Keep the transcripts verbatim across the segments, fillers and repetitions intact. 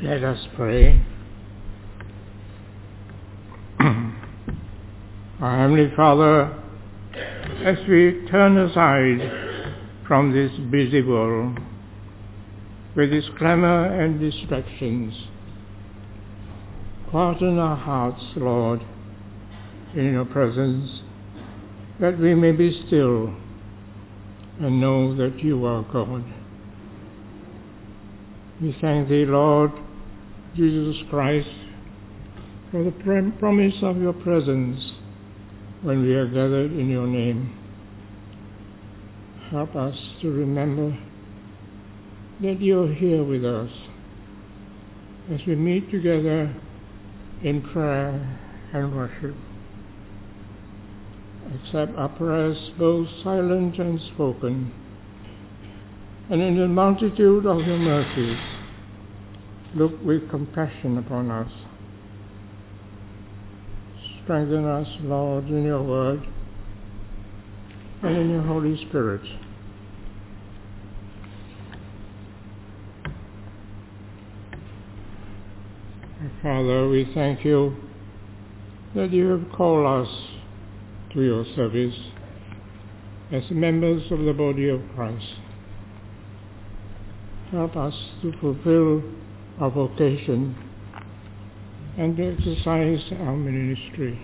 Let us pray. Our Heavenly Father, as we turn aside from this busy world with its clamor and distractions, quieten our hearts, Lord, in your presence, that we may be still and know that you are God. We thank thee, Lord Jesus Christ, for the promise of your presence when we are gathered in your name. Help us to remember that you are here with us as we meet together in prayer and worship. Accept our prayers, both silent and spoken, and in the multitude of your mercies, look with compassion upon us. Strengthen us, Lord, in your word and in your Holy Spirit. Father, we thank you that you have called us to your service as members of the body of Christ. Help us to fulfill our vocation and to exercise our ministry.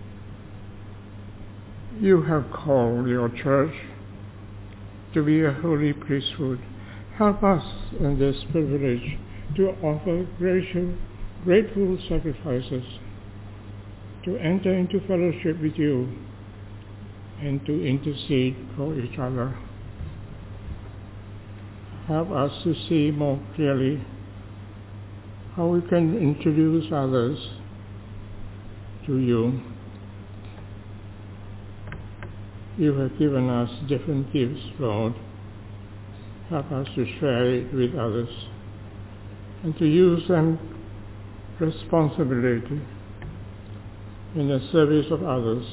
You have called your church to be a holy priesthood. Help us in this privilege to offer grateful, grateful sacrifices, to enter into fellowship with you, and to intercede for each other. Help us to see more clearly how we can introduce others to you. You have given us different gifts, Lord. Help us to share it with others and to use them responsibly in the service of others.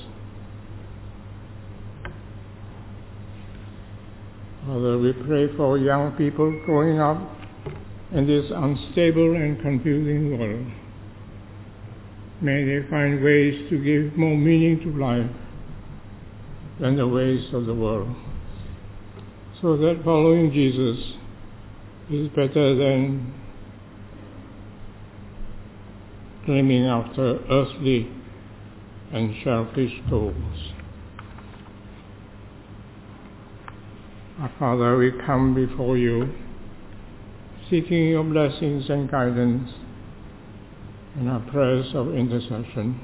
Father, we pray for young people growing up in this unstable and confusing world. May they find ways to give more meaning to life than the ways of the world, so that following Jesus is better than claiming after earthly and selfish goals. Our Father, we come before you, seeking your blessings and guidance in our prayers of intercession.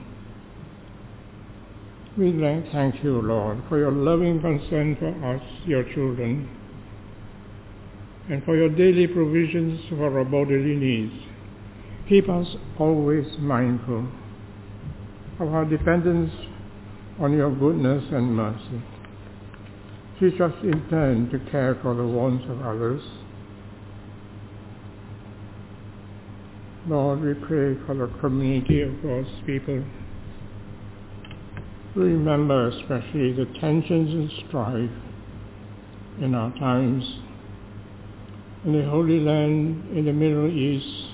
We thank you, Lord, for your loving concern for us, your children, and for your daily provisions for our bodily needs. Keep us always mindful of our dependence on your goodness and mercy. Teach us in turn to care for the wants of others. Lord, we pray for the community of God's people. We remember especially the tensions and strife in our times in the Holy Land in the Middle East.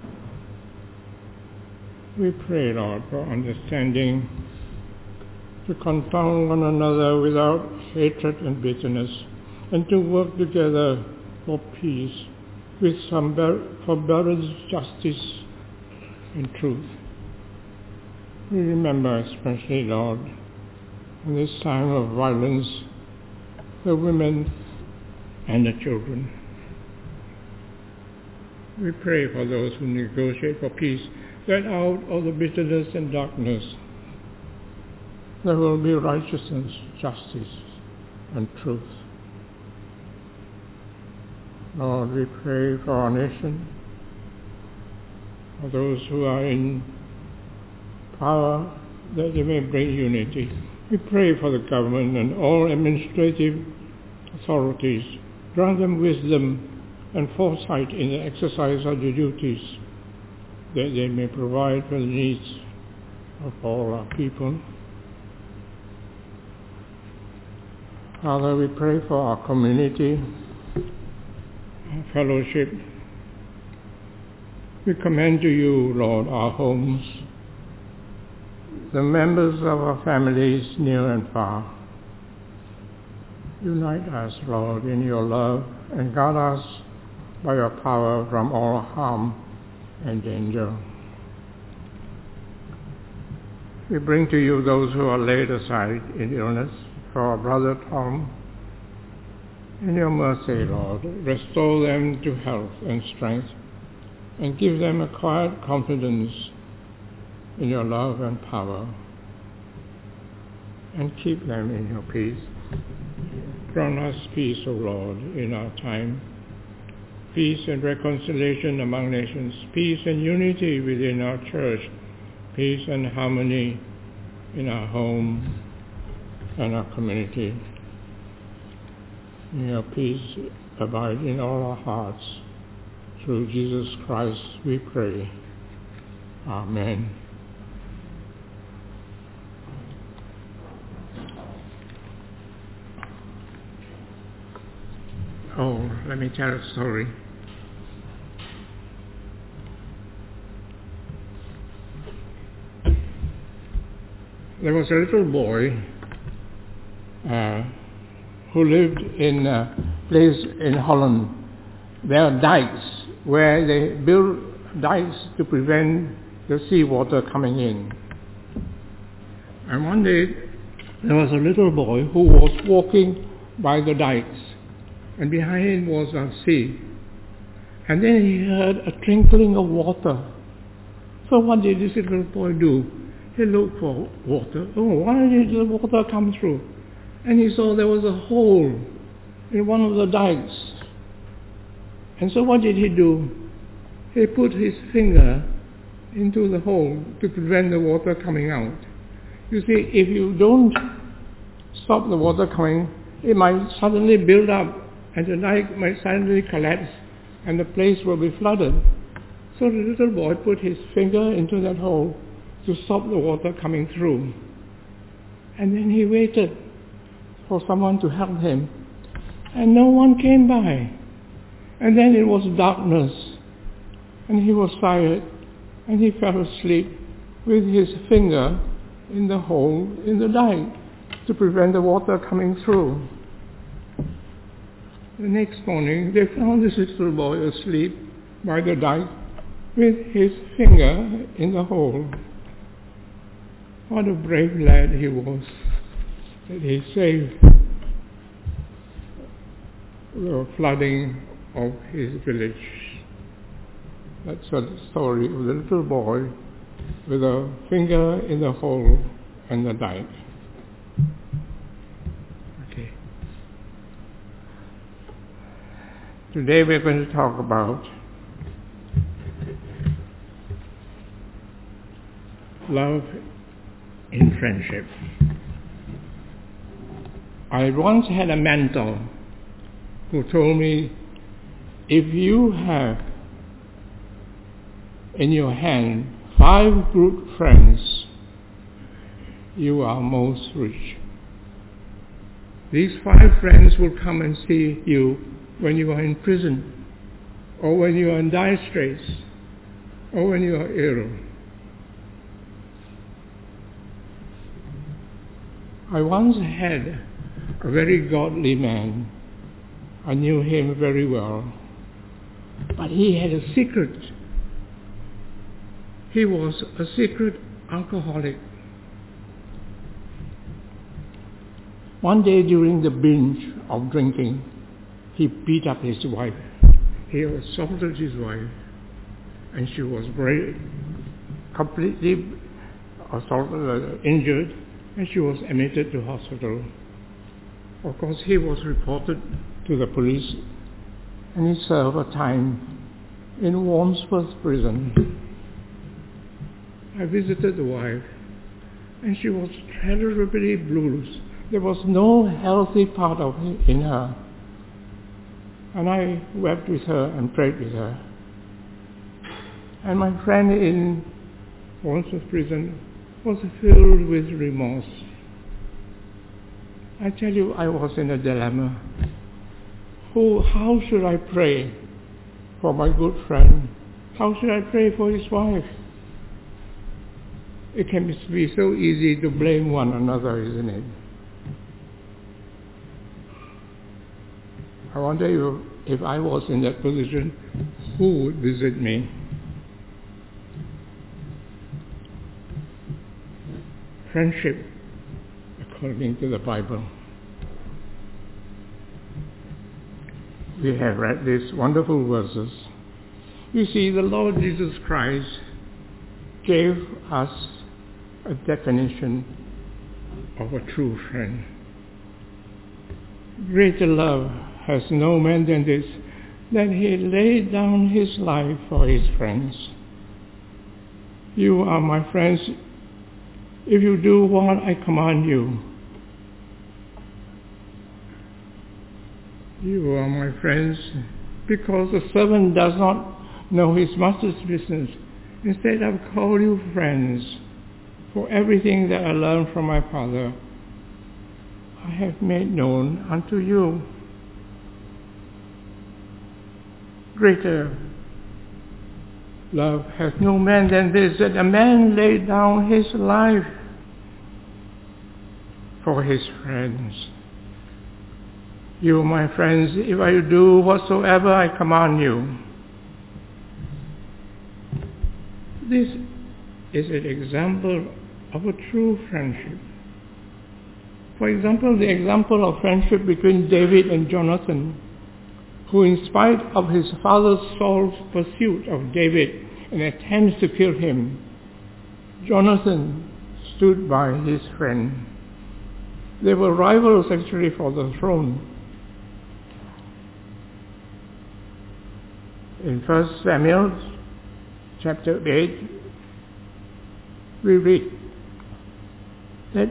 We pray, Lord, for understanding to confound one another without hatred and bitterness, and to work together for peace with some forbearance, justice, and truth. We remember especially, Lord, in this time of violence, the women and the children. We pray for those who negotiate for peace, that out of the bitterness and darkness there will be righteousness, justice, and truth. Lord, we pray for our nation, for those who are in power, that they may bring unity. We pray for the government and all administrative authorities. Grant them wisdom and foresight in the exercise of their duties, that they may provide for the needs of all our people. Father, we pray for our community, our fellowship, We commend to you, Lord, our homes, the members of our families near and far. Unite us, Lord, in your love and guard us by your power from all harm and danger. We bring to you those who are laid aside in illness, for our brother Tom. In your mercy, Lord, restore them to health and strength, and give them a quiet confidence in your love and power, and keep them in your peace. Grant us peace, O Lord, in our time, peace and reconciliation among nations, peace and unity within our church, peace and harmony in our home and our community. May your peace abide in all our hearts. Through Jesus Christ we pray. Amen. Oh, let me tell a story. There was a little boy uh, who lived in a place in Holland. There are dikes where they build dikes to prevent the seawater coming in. And one day there was a little boy who was walking by the dikes, and behind him was a sea. And then he heard a trickling of water. So what did this little boy do? He looked for water. Oh, why did the water come through? And he saw there was a hole in one of the dikes. And so what did he do? He put his finger into the hole to prevent the water coming out. You see, if you don't stop the water coming, it might suddenly build up, and the dike might suddenly collapse, and the place will be flooded. So the little boy put his finger into that hole to stop the water coming through. And then he waited for someone to help him. And no one came by. And then it was darkness. And he was tired. And he fell asleep with his finger in the hole in the dike to prevent the water coming through. The next morning, they found this little boy asleep by the dike with his finger in the hole. What a brave lad he was, that he saved the flooding of his village. That's the story of the little boy with a finger in the hole and the dike. Okay. Today we're going to talk about love in friendship. I once had a mentor who told me, if you have in your hand five good friends, you are most rich. These five friends will come and see you when you are in prison, or when you are in dire straits, or when you are ill. I once had a very godly man. I knew him very well. But he had a secret. He was a secret alcoholic. One day during the binge of drinking, he beat up his wife. He assaulted his wife. And she was very completely assaulted, injured. And she was admitted to hospital. Of course, he was reported to the police, and he served a time in Wandsworth prison. I visited the wife, and she was terribly bruised. There was no healthy part of it in her. And I wept with her and prayed with her. And my friend in Wandsworth prison was filled with remorse. I tell you, I was in a dilemma. Who, how should I pray for my good friend How should I pray for his wife? It can be so easy to blame one another, isn't it? I wonder if, if I was in that position, who would visit me? Friendship, according to the Bible. We have read these wonderful verses. You see, the Lord Jesus Christ gave us a definition of a true friend. Greater love has no man than this, that he laid down his life for his friends. You are my friends if you do what I command you. You are my friends because the servant does not know his master's business. Instead, I've called you friends, for everything that I learned from my Father, I have made known unto you. Greater love has no man than this, that a man lay down his life for his friends. You, my friends, if I do whatsoever I command you. This is an example of a true friendship. For example, the example of friendship between David and Jonathan, who in spite of his father Saul's pursuit of David and attempts to kill him, Jonathan stood by his friend. They were rivals actually for the throne. In First Samuel chapter eight, we read that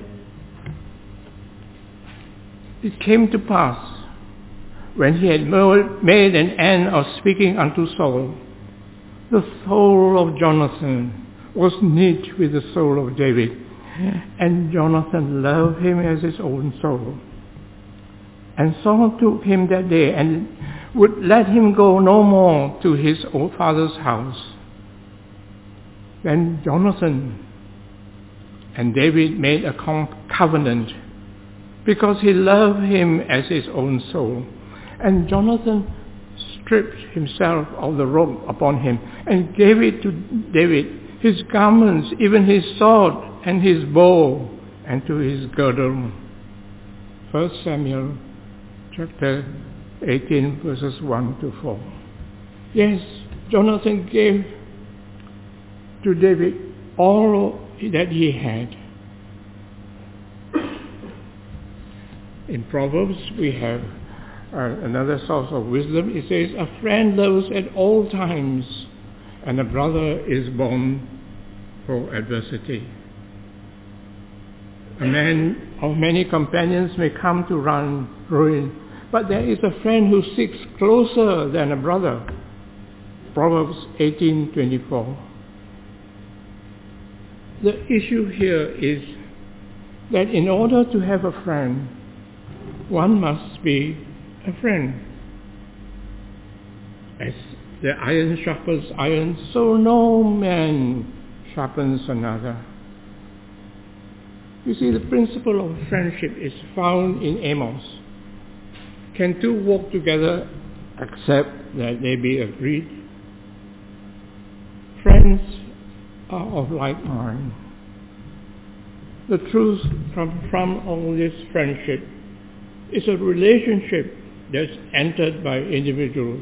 it came to pass, when he had made an end of speaking unto Saul, the soul of Jonathan was knit with the soul of David, and Jonathan loved him as his own soul. And Saul took him that day and would let him go no more to his own father's house. Then Jonathan and David made a covenant, because he loved him as his own soul. And Jonathan stripped himself of the robe upon him and gave it to David, his garments, even his sword and his bow, and to his girdle. First Samuel chapter eighteen, verses one to four. Yes, Jonathan gave to David all that he had. In Proverbs, we have uh, another source of wisdom. It says, a friend loves at all times, and a brother is born for adversity. A man of many companions may come to run ruin, but there is a friend who sticks closer than a brother. Proverbs eighteen twenty-four. The issue here is that in order to have a friend, one must be a friend. As the iron sharpens iron, so no man sharpens another. You see, the principle of friendship is found in Amos. Can two walk together except that they be agreed? Friends are of like mind. The truth from, from all this friendship is a relationship that's entered by individuals.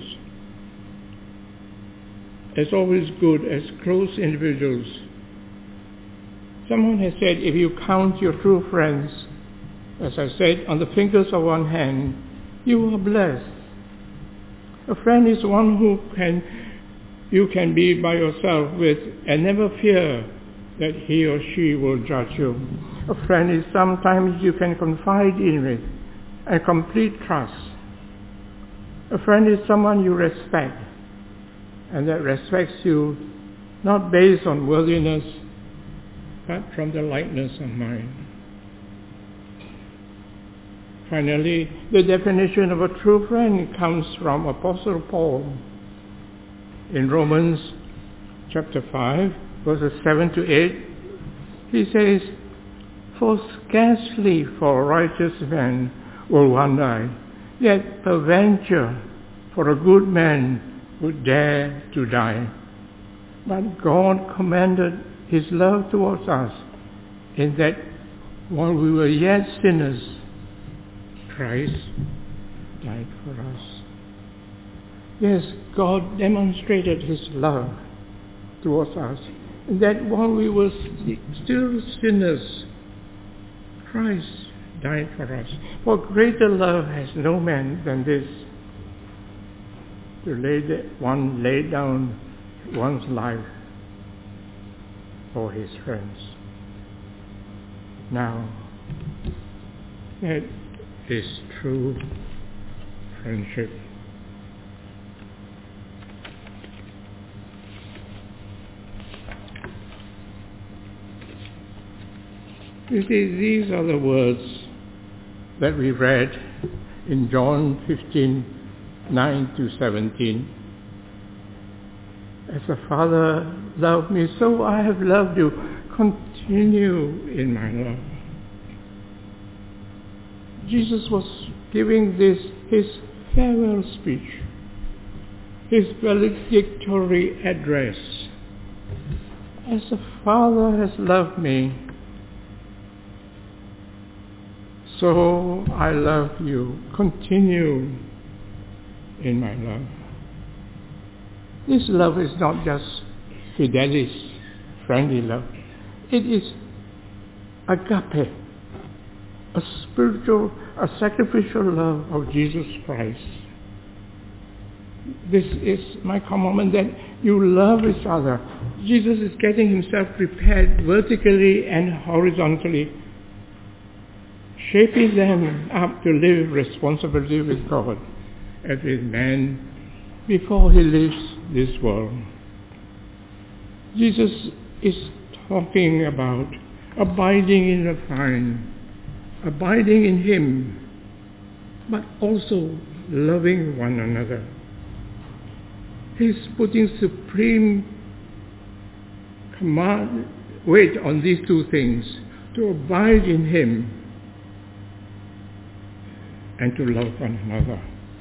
As always good as close individuals. Someone has said, if you count your true friends, as I said, on the fingers of one hand, you are blessed. A friend is one who can you can be by yourself with and never fear that he or she will judge you. A friend is sometimes you can confide in with and complete trust. A friend is someone you respect, and that respects you not based on worthiness, but from the likeness of mind. Finally, the definition of a true friend comes from Apostle Paul. In Romans chapter five, verses seven to eight, he says, "For scarcely for a righteous man will one die, yet peradventure for a good man would dare to die. But God commended his love towards us, in that while we were yet sinners, Christ died for us." Yes, God demonstrated his love towards us, in that while we were st- still sinners, Christ died for us. For greater love has no man than this, to lay the, one lay down one's life for his friends. Now, that is true friendship. You see, these are the words that we read in John fifteen, nine to seventeen. "As the Father loved me, so I have loved you. Continue in my love." Jesus was giving this his farewell speech, his valedictory address. "As the Father has loved me, so I love you. Continue in my love." This love is not just fidelis, friendly love. It is agape, a spiritual, a sacrificial love of Jesus Christ. This is my commandment, that you love each other. Jesus is getting himself prepared vertically and horizontally, shaping them up to live responsibly with God and with man before he leaves this world. Jesus is talking about abiding in the vine, abiding in him, but also loving one another. He's putting supreme command, weight on these two things, to abide in him and to love one another.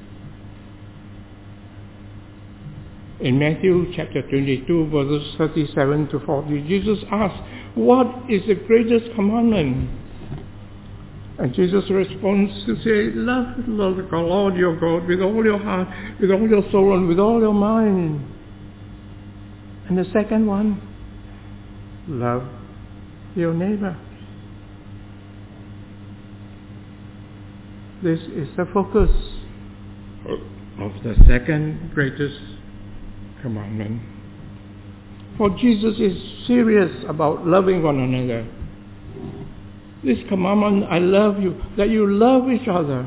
In Matthew chapter twenty-two, verses thirty-seven to forty, Jesus asked, "What is the greatest commandment?" And Jesus responds to say, "Love the Lord your God with all your heart, with all your soul, and with all your mind." And the second one, love your neighbor. This is the focus of the second greatest commandment. For Jesus is serious about loving one another. This commandment, "I love you," that you love each other.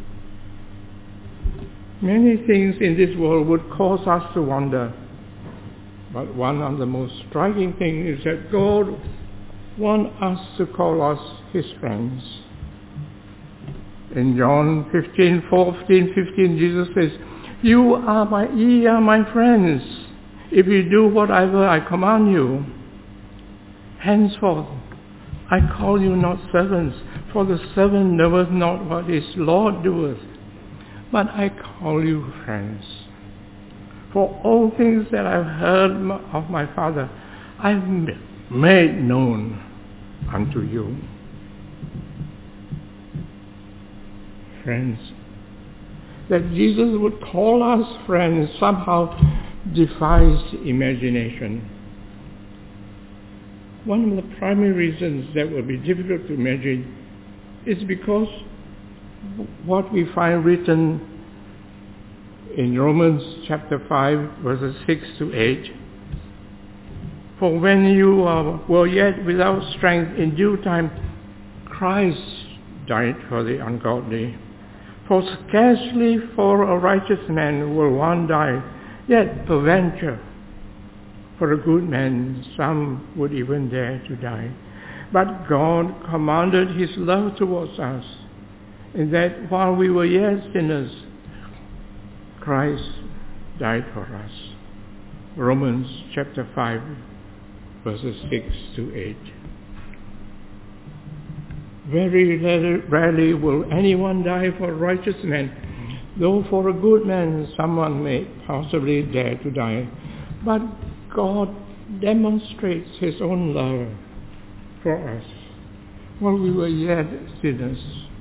Many things in this world would cause us to wonder, but one of the most striking things is that God wants us to call us his friends. In John fifteen, fourteen, fifteen, Jesus says, "You are my, ye are my friends, if you do whatever I command you. Henceforth, I call you not servants, for the servant knoweth not what his Lord doeth, but I call you friends. For all things that I've heard of my Father, I've made known unto you." Friends, that Jesus would call us friends somehow defies imagination. One of the primary reasons that will be difficult to imagine is because what we find written in Romans chapter five, verses six to eight. "For when you are, were yet without strength, in due time Christ died for the ungodly. For scarcely for a righteous man will one die, yet peradventure for a good man some would even dare to die. But God commanded his love towards us, in that while we were yet sinners, Christ died for us." Romans chapter five, verses six to eight. Very rarely will anyone die for a righteous man, though for a good man someone may possibly dare to die. But God demonstrates his own love for us. While we were yet sinners,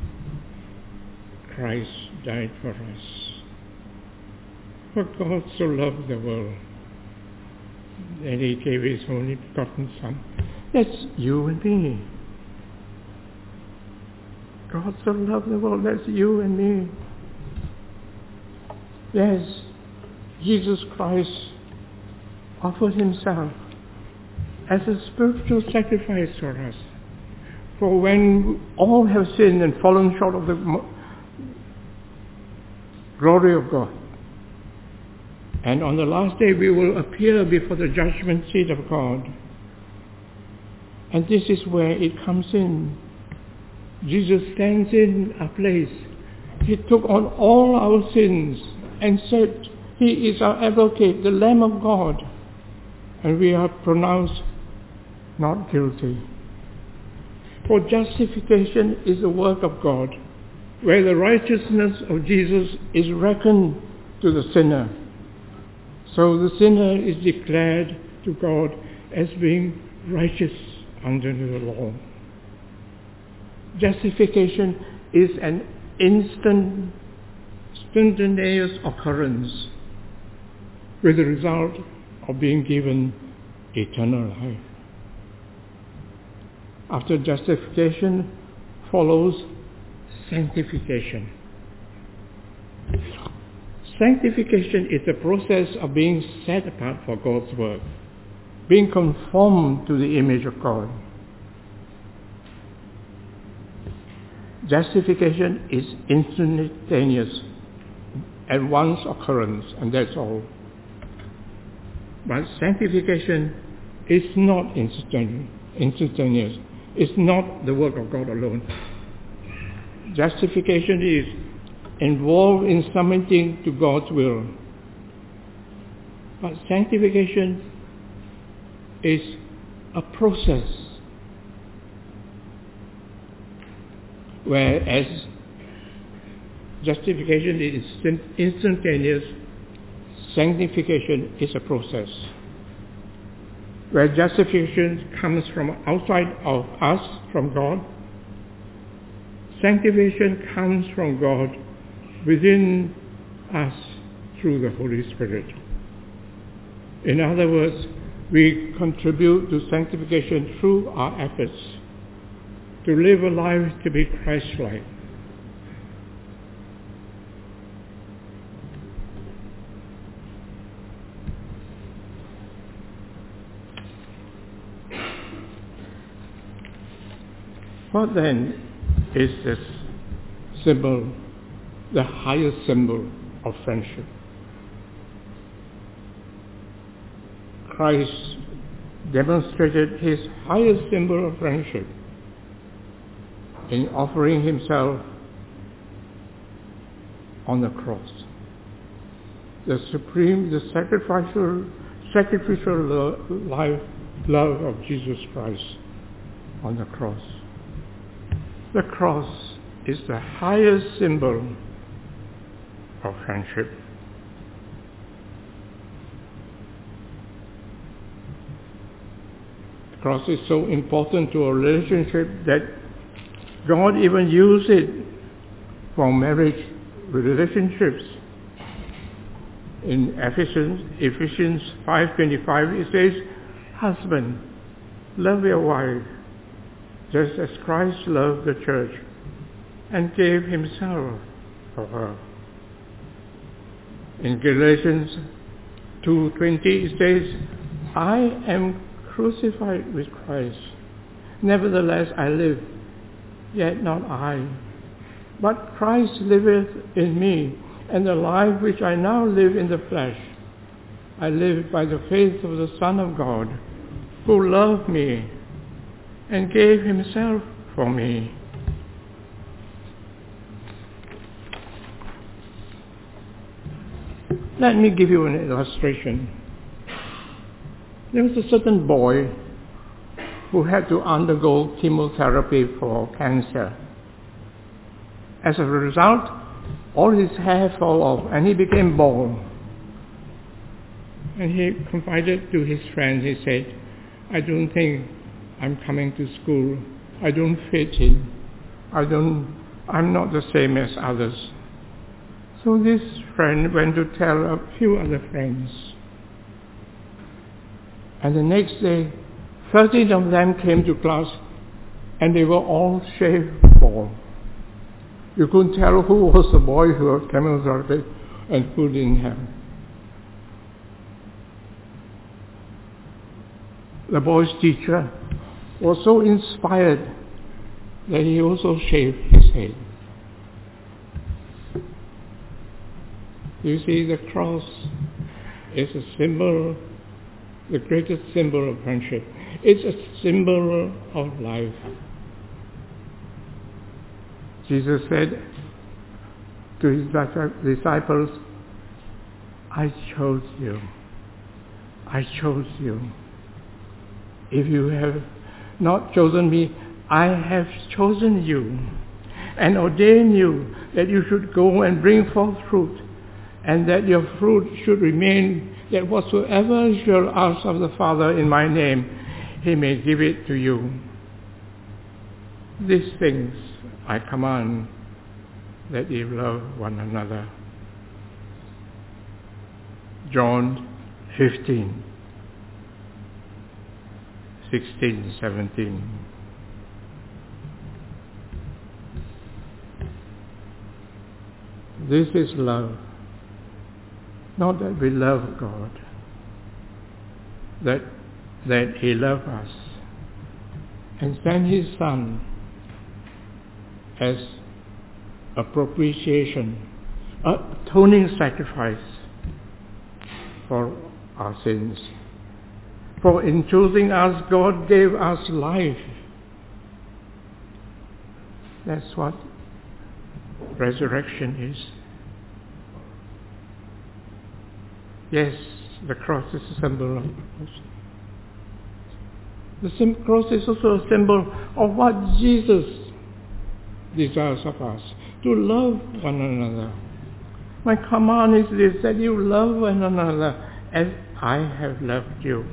Christ died for us. For God so loved the world that he gave his only begotten Son. That's you and me. God so loved the world, that's you and me. Yes, Jesus Christ offered himself as a spiritual sacrifice for us. For when all have sinned and fallen short of the glory of God, and on the last day we will appear before the judgment seat of God. And this is where it comes in. Jesus stands in our place. He took on all our sins and said, he is our advocate, the Lamb of God. And we are pronounced not guilty. For justification is the work of God, where the righteousness of Jesus is reckoned to the sinner. So the sinner is declared to God as being righteous under the law. Justification is an instant, instantaneous occurrence with the result of being given eternal life. After justification follows sanctification. Sanctification is the process of being set apart for God's work, being conformed to the image of God. Justification is instantaneous, at once occurrence, and that's all. But sanctification is not instantaneous. It's not the work of God alone. Justification is involved in submitting to God's will. But sanctification is a process, whereas justification is instantaneous, sanctification is a process. Where justification comes from outside of us, from God, sanctification comes from God within us through the Holy Spirit. In other words, we contribute to sanctification through our efforts to live a life to be Christ-like. What then is this symbol, the highest symbol of friendship? Christ demonstrated his highest symbol of friendship in offering himself on the cross. The supreme, the sacrificial, sacrificial lo- life, love of Jesus Christ on the cross. The cross is the highest symbol of friendship. The cross is so important to a relationship that God even used it for marriage relationships. In Ephesians, Ephesians five twenty-five, it says, "Husband, love your wife, just as Christ loved the church and gave himself for her." In Galatians two twenty, it says, "I am crucified with Christ. Nevertheless I live, yet not I, but Christ liveth in me, and the life which I now live in the flesh, I live by the faith of the Son of God, who loved me and gave himself for me." Let me give you an illustration. There was a certain boy who had to undergo chemotherapy for cancer. As a result, all his hair fell off and he became bald. And he confided to his friends, he said, I don't think I'm coming to school. I don't fit in. I don't, I'm not the same as others. So this friend went to tell a few other friends. And the next day, thirteen of them came to class and they were all shaved bald. You couldn't tell who was the boy who had chemotherapy and who didn't have. The boy's teacher was so inspired that he also shaved his head. You see, the cross is a symbol, the greatest symbol of friendship. It's a symbol of life. Jesus said to his disciples, I chose you. I chose you. If you have not chosen me, I have chosen you and ordained you that you should go and bring forth fruit, and that your fruit should remain, that whatsoever you shall ask of the Father in my name, he may give it to you. These things I command, that ye love one another. John fifteen, sixteen, seventeen. This is love. Not that we love God, that, that he loved us and sent his Son as a propitiation, a atoning sacrifice for our sins. For in choosing us, God gave us life. That's what resurrection is. Yes, the cross is a symbol of the sim- cross is also a symbol of what Jesus desires of us, to love one another. My command is this, that you love one another as I have loved you.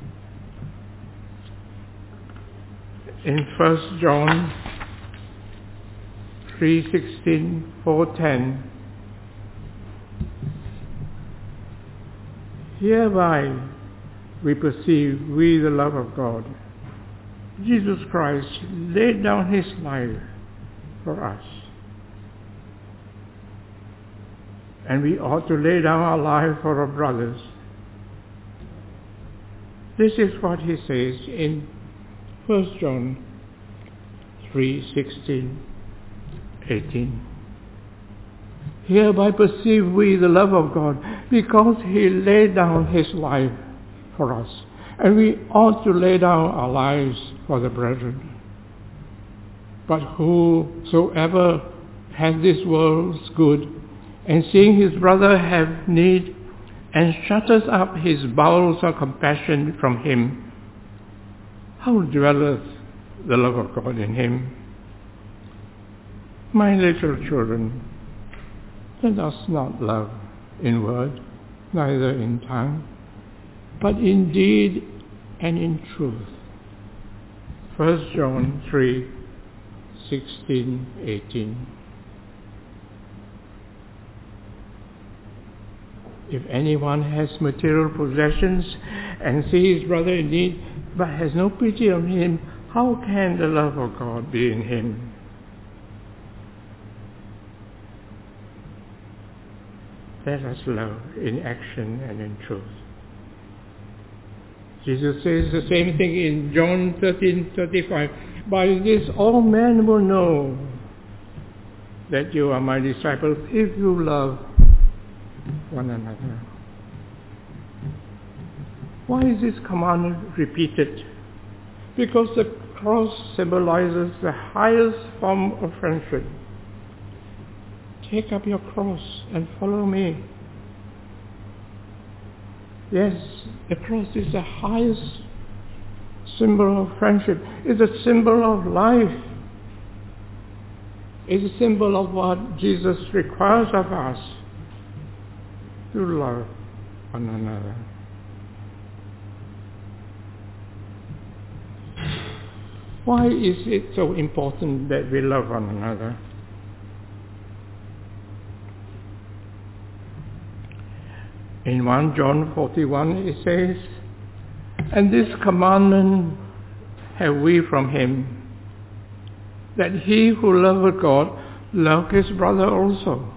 In First John three sixteen, four ten, hereby we perceive we the love of God. Jesus Christ laid down his life for us. And we ought to lay down our life for our brothers. This is what he says in First John three sixteen, eighteen. Hereby perceive we the love of God, because he laid down his life for us. And we ought to lay down our lives for the brethren. But whosoever has this world's good, and seeing his brother have need, and shutters up his bowels of compassion from him, how dwelleth the love of God in him? My little children, let us not love in word, neither in tongue, but in deed and in truth. First John three, sixteen, eighteen. If anyone has material possessions and sees his brother in need, but has no pity on him, how can the love of God be in him? Let us love in action and in truth. Jesus says the same thing in John thirteen thirty-five. By this all men will know that you are my disciples if you love one another. Why is this command repeated? Because the cross symbolizes the highest form of friendship. Take up your cross and follow me. Yes, the cross is the highest symbol of friendship. It's a symbol of life. It's a symbol of what Jesus requires of us, to love one another. Why is it so important that we love one another? In First John forty-one it says, "And this commandment have we from him, that he who loveth God love his brother also."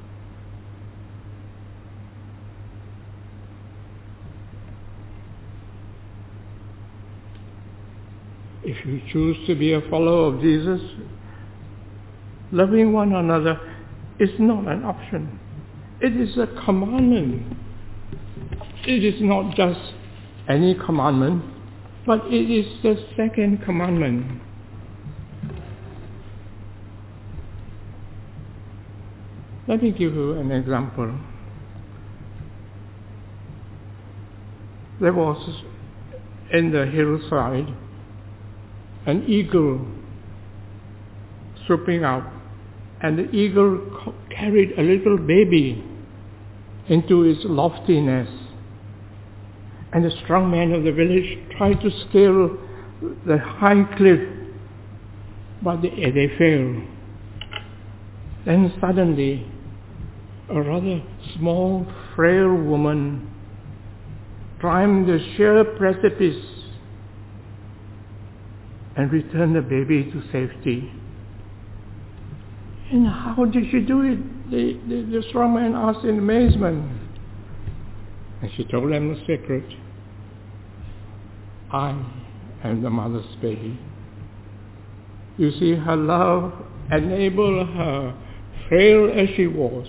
If you choose to be a follower of Jesus, loving one another is not an option. It is a commandment. It is not just any commandment, but it is the second commandment. Let me give you an example. There was in the hillside an eagle swooping out, and the eagle carried a little baby into its lofty nest. And the strong man of the village tried to scale the high cliff, but they, they failed. Then suddenly, a rather small, frail woman climbed the sheer precipice and returned the baby to safety. And how did she do it? The, the, the strong man asked in amazement. And she told them the secret. I am the mother's baby. You see, her love enabled her, frail as she was,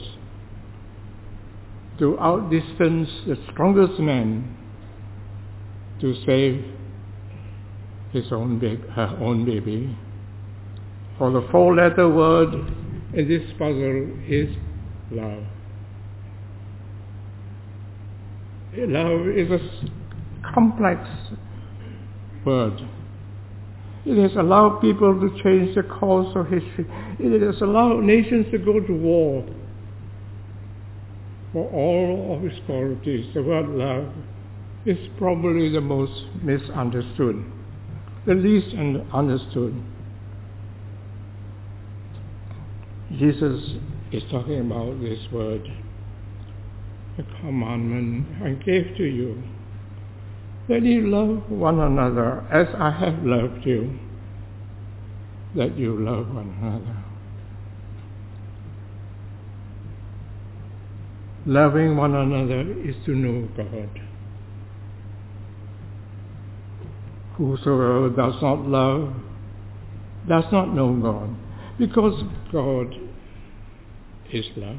to outdistance the strongest man to save his own ba- her own baby. For the four-letter word in this puzzle is love. Love is a complex word. It has allowed people to change the course of history. It has allowed nations to go to war. For all of its qualities, the word love is probably the most misunderstood, the least understood. Jesus is talking about this word, the commandment I gave to you, that you love one another as I have loved you, that you love one another. Loving one another is to know God. Whosoever does not love does not know God, because God is love.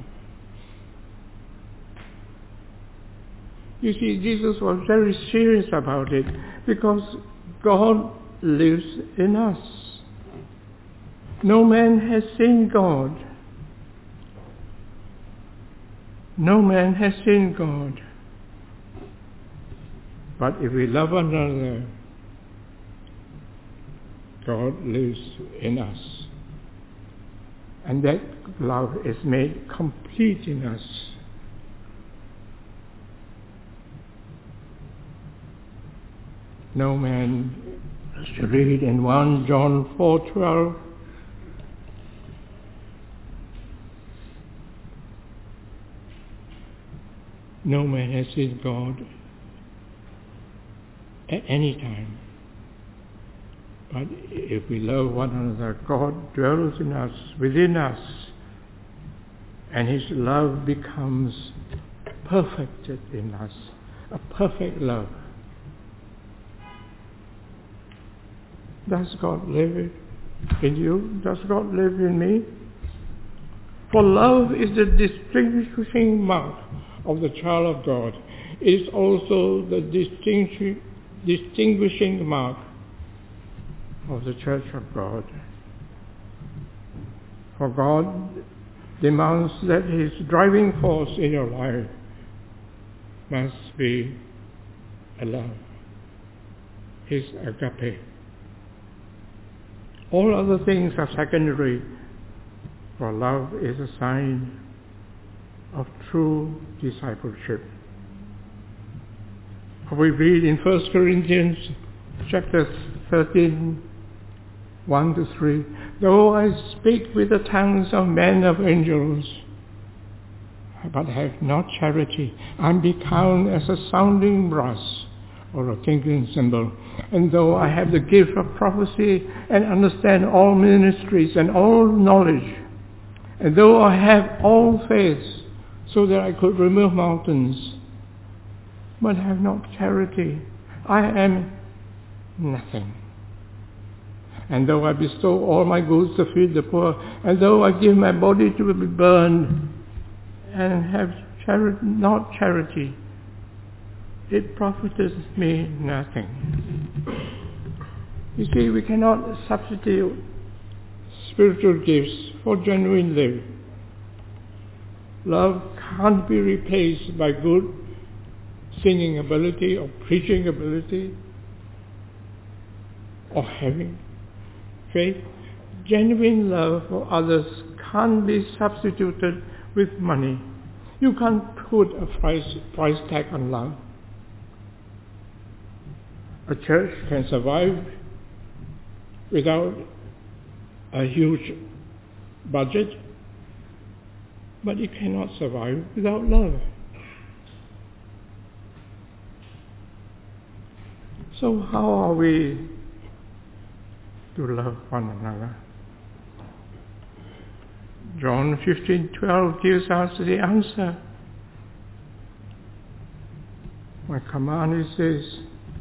You see, Jesus was very serious about it, because God lives in us. No man has seen God. No man has seen God. But if we love one another, God lives in us. And that love is made complete in us. No man should read in First John four twelve. No man has seen God at any time. But if we love one another, God dwells in us, within us, and his love becomes perfected in us, a perfect love. Does God live in you? Does God live in me? For love is the distinguishing mark of the child of God. It is also the distinguishing, distinguishing mark of the Church of God. For God demands that his driving force in your life must be love is agape. All other things are secondary, for love is a sign of true discipleship. We read in First Corinthians chapter thirteen, one to three, though I speak with the tongues of men of angels, but have not charity, I am become as a sounding brass or a tinkling cymbal. And though I have the gift of prophecy and understand all ministries and all knowledge, and though I have all faith so that I could remove mountains, but have not charity, I am nothing. And though I bestow all my goods to feed the poor, and though I give my body to be burned, and have chari- not charity, it profiteth me nothing. You see, we cannot substitute spiritual gifts for genuine living. Love can't be replaced by good singing ability or preaching ability or having faith. Genuine love for others can't be substituted with money. You can't put a price, price tag on love. A church can survive without a huge budget, but it cannot survive without love. So how are we to love one another? John fifteen twelve gives us the answer. My command is this: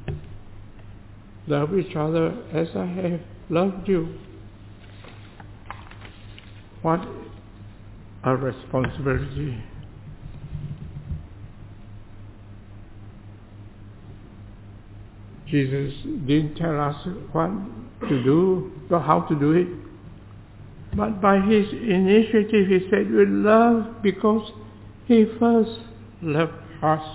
love each other as I have loved you. What a responsibility. Jesus didn't tell us what to do or how to do it, but by his initiative he said we love because he first loved us.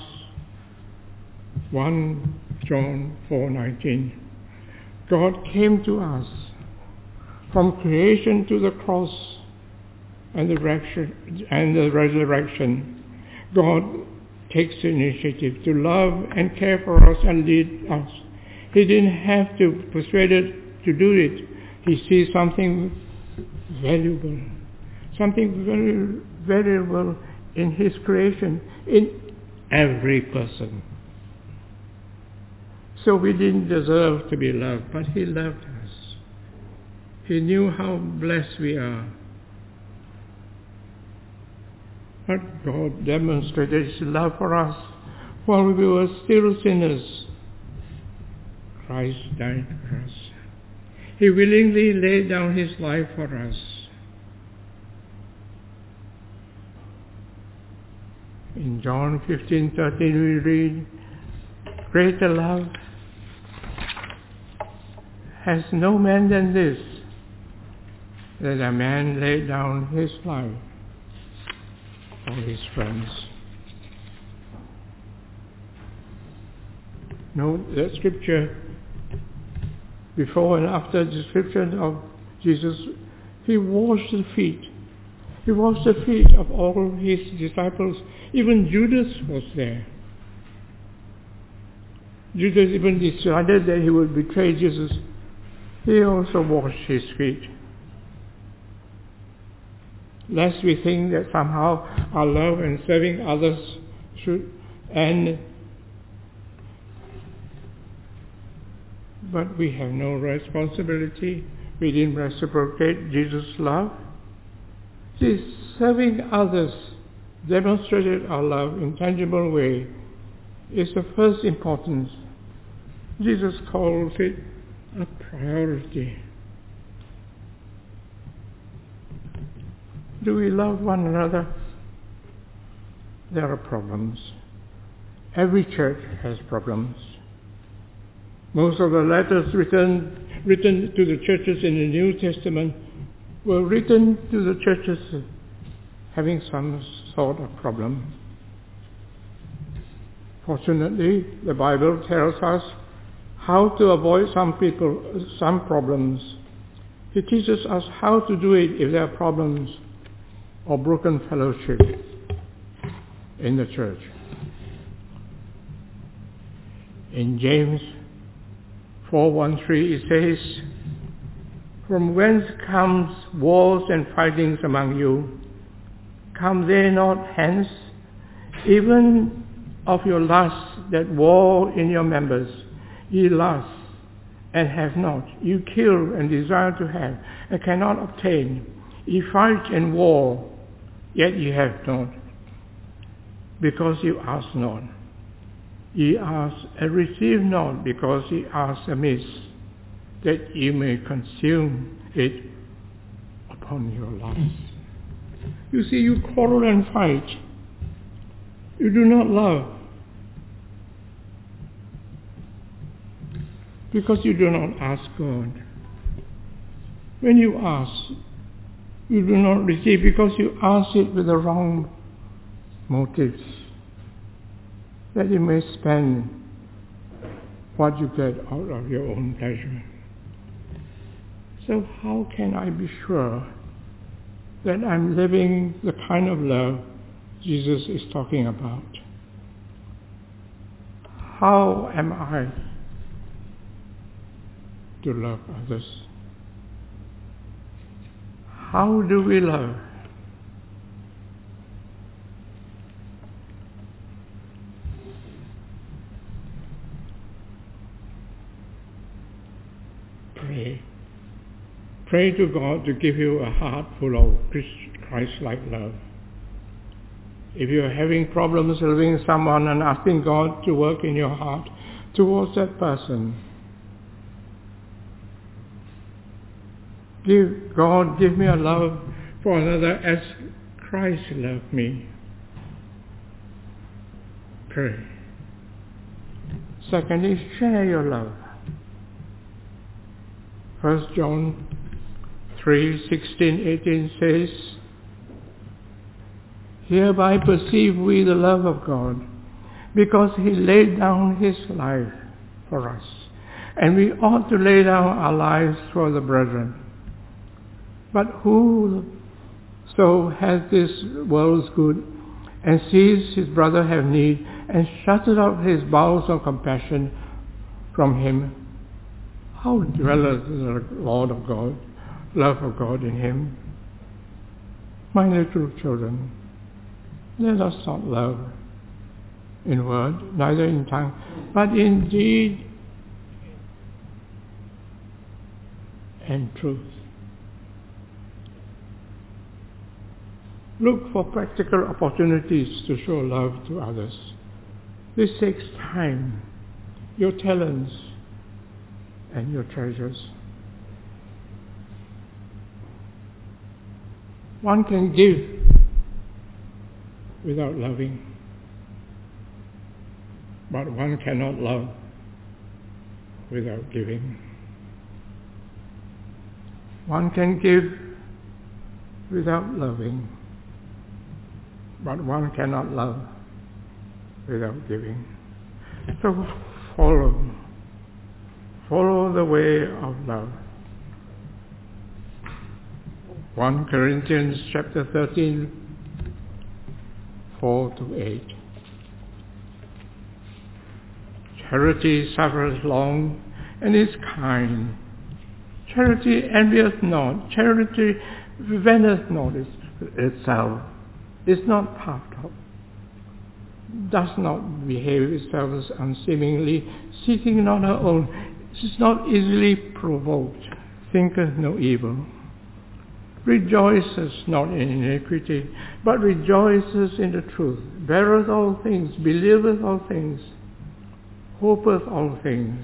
First John four nineteen. God came to us from creation to the cross and the resurrection. And the resurrection. God takes the initiative to love and care for us and lead us. He didn't have to persuade us to do it. He sees something valuable, something very valuable in his creation, in every person. So we didn't deserve to be loved, but he loved us. He knew how blessed we are. But God demonstrated his love for us while we were still sinners. Christ died for us. He willingly laid down his life for us. In John fifteen thirteen we read, greater love has no man than this, that a man lay down his life for his friends. Note that scripture, before and after the description of Jesus, he washed the feet. He washed the feet of all his disciples. Even Judas was there. Judas even decided that he would betray Jesus. He also washed his feet. Lest we think that somehow our love and serving others should end. But we have no responsibility. We didn't reciprocate Jesus' love. See, serving others, demonstrated our love in tangible way, is the first importance. Jesus calls it a priority. Do we love one another? There are problems. Every church has problems. Most of the letters written, written to the churches in the New Testament were written to the churches having some sort of problem. Fortunately, the Bible tells us how to avoid some people, some problems. It teaches us how to do it if there are problems or broken fellowship in the church. In James four one three it says, "From whence comes wars and fightings among you? Come they not hence? Even of your lusts that war in your members, ye lust and have not. You kill and desire to have and cannot obtain. Ye fight and war, yet ye have not, because you ask not. Ye ask and receive not, because ye ask amiss, that ye may consume it upon your lusts." You see, you quarrel and fight. You do not love, because you do not ask God. When you ask, you do not receive, because you ask it with the wrong motives, that you may spend what you get out of your own pleasure. So how can I be sure that I'm living the kind of love Jesus is talking about? How am I to love others? How do we love? Pray. Pray to God to give you a heart full of Christ-like love. If you're having problems loving someone and asking God to work in your heart towards that person, give God, give me a love for another as Christ loved me. Pray. Secondly, share your love. First John three sixteen eighteen says, "Hereby perceive we the love of God, because he laid down his life for us, and we ought to lay down our lives for the brethren. But whoso has this world's good, and sees his brother have need, and shutteth out his bowels of compassion from him, how dwelleth the Lord of God, love of God in him?" My little children, let us not love in word, neither in tongue, but in deed and truth. Look for practical opportunities to show love to others. This takes time, your talents, and your treasures. One can give without loving, but one cannot love without giving. One can give without loving, but one cannot love without giving. So follow, follow the way of love. First Corinthians chapter thirteen, four to eight. Charity suffereth long and is kind. Charity envieth not. Charity vaunteth not itself, is not puffed up, does not behave itself unseemingly, seeking not her own, is not easily provoked, thinketh no evil, rejoices not in iniquity, but rejoices in the truth, beareth all things, believeth all things, hopeth all things.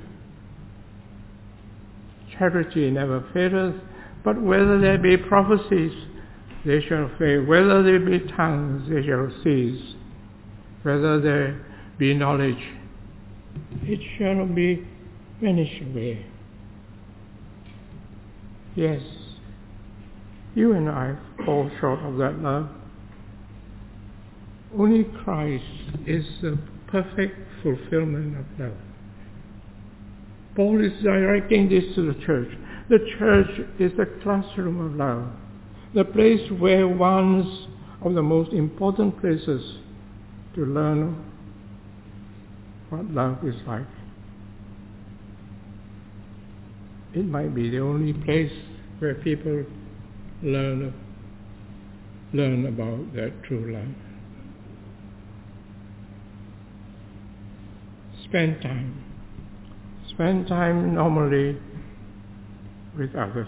Charity never faileth, but whether there be prophecies, they shall fail. Whether there be tongues, they shall cease. Whether there be knowledge, it shall be vanished away. Yes, you and I fall short of that love. Only Christ is the perfect fulfillment of love. Paul is directing this to the church. The church is the classroom of love, the place where one of the most important places to learn what love is like. It might be the only place where people learn learn about that true love. Spend time. Spend time normally with others.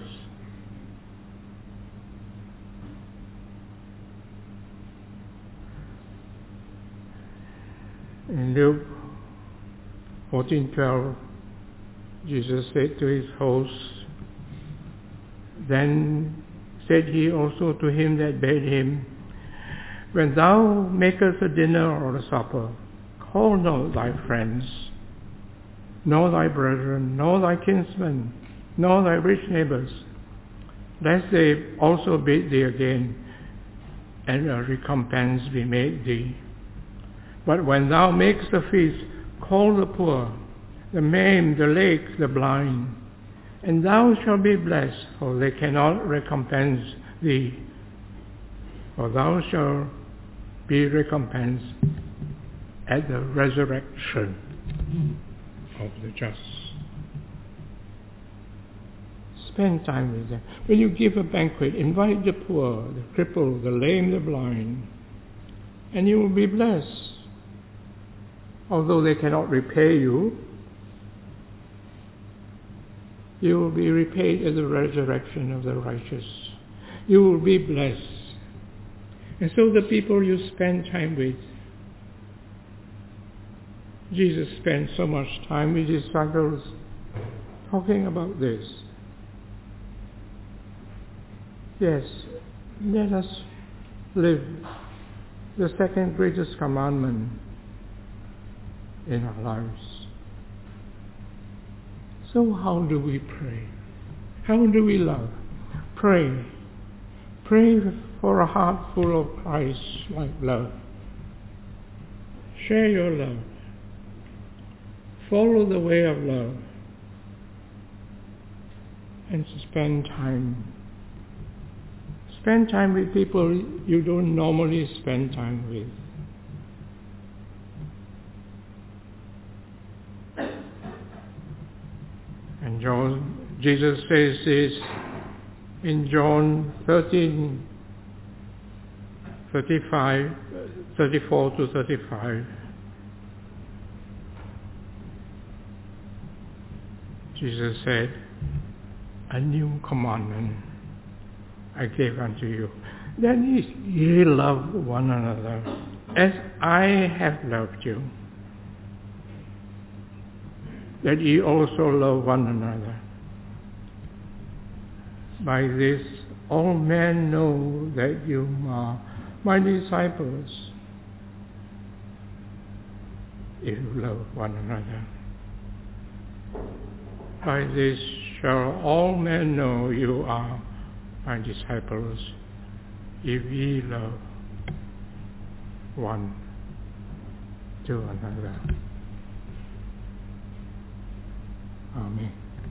In Luke fourteen twelve, Jesus said to his host, then said he also to him that bade him, when thou makest a dinner or a supper, call not thy friends, nor thy brethren, nor thy kinsmen, nor thy rich neighbors, lest they also bid thee again, and a recompense be made thee. But when thou makest a feast, call the poor, the maimed, the lame, the blind, and thou shalt be blessed, for they cannot recompense thee, for thou shalt be recompensed at the resurrection of the just. Spend time with them. When you give a banquet, invite the poor, the crippled, the lame, the blind, and you will be blessed. Although they cannot repay you, you will be repaid at the resurrection of the righteous. You will be blessed. And so the people you spend time with, Jesus spent so much time with his disciples talking about this. Yes, let us live the second greatest commandment in our lives. So how do we pray? How do we love? Pray. Pray for a heart full of Christ-like love. Share your love. Follow the way of love. And spend time. Spend time with people you don't normally spend time with. And John, Jesus says this in John thirteen, thirty-five, thirty-four to thirty-five. Jesus said, a new commandment I gave unto you, that ye love one another as I have loved you, that ye also love one another. By this all men know that you are my disciples, if you love one another. By this shall all men know you are my disciples, if ye love one to another. Amen.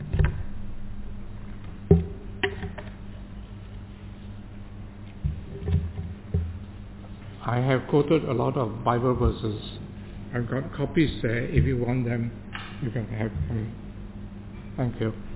I have quoted a lot of Bible verses. I've got copies there. If you want them, you can have them. Thank you.